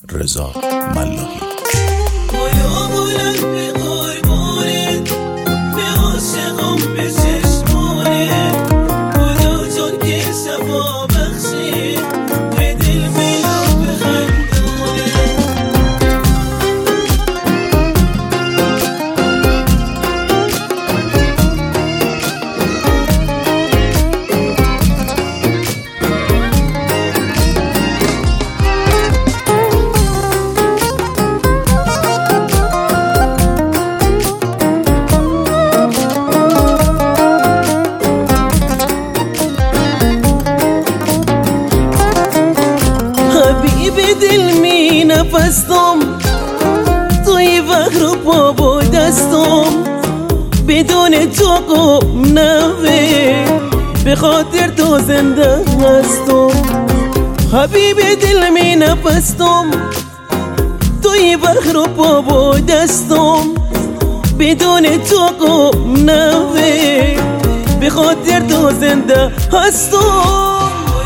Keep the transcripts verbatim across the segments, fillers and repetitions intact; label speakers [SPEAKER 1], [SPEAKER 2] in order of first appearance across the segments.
[SPEAKER 1] رضا ملاحی.
[SPEAKER 2] دل می نفستم توی وقت رو پا دستم بدون تو قم نوه به خاطر تو زنده هستم. حبیب دل می نفستم توی وقت رو پا دستم بدون تو قم نوه به خاطر تو زنده هستم.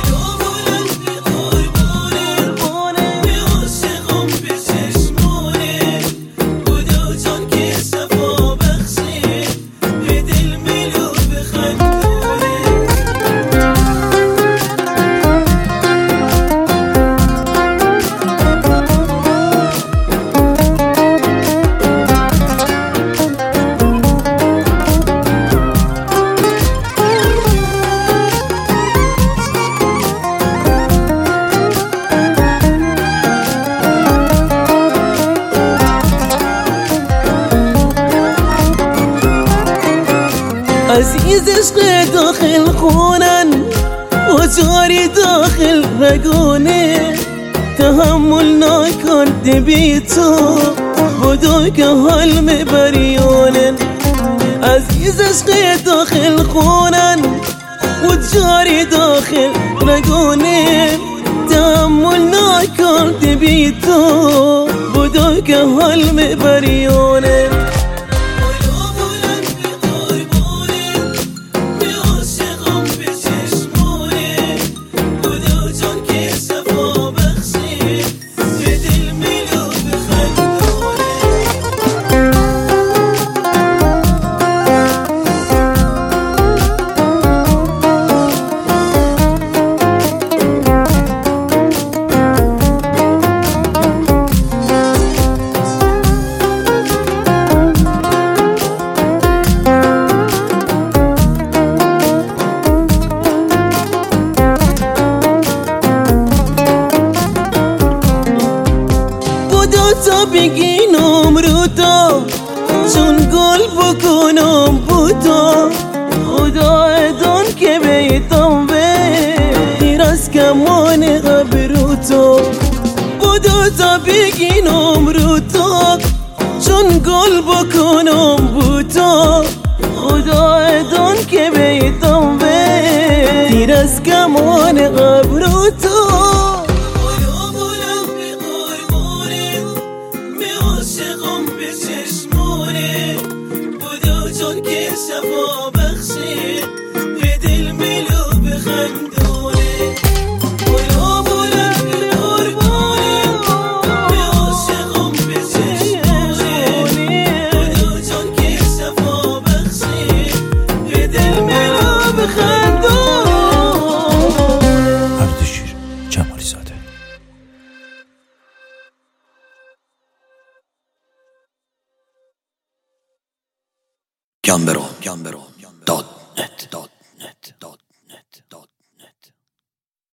[SPEAKER 2] عزیز عشق داخل خونن و جاری داخل رگونه تحمل نکرده بی تو بدو که حال میبریونن. عزیز عشق داخل خونن و جاری داخل رگونه تحمل نکرده بی تو بدو که حال میبریونن. تا بگینم رو تا چون گل بکنم بوتا خدا ادان که بیتم به دیر از کمان ابرو تو بودا تا بگینم رو تا چون گل بکنم بوتا خدا ادان که بیتم به دیر از کمان ابرو تو.
[SPEAKER 3] شفا بخشی به دل ملو بخندونه بلو بلو به قربونه به عاشقم به چشمونه بلو جان که شفا بخشی به دل ملو بخندونه.
[SPEAKER 1] اردشیر جمالی زاده.
[SPEAKER 4] گمبرو داد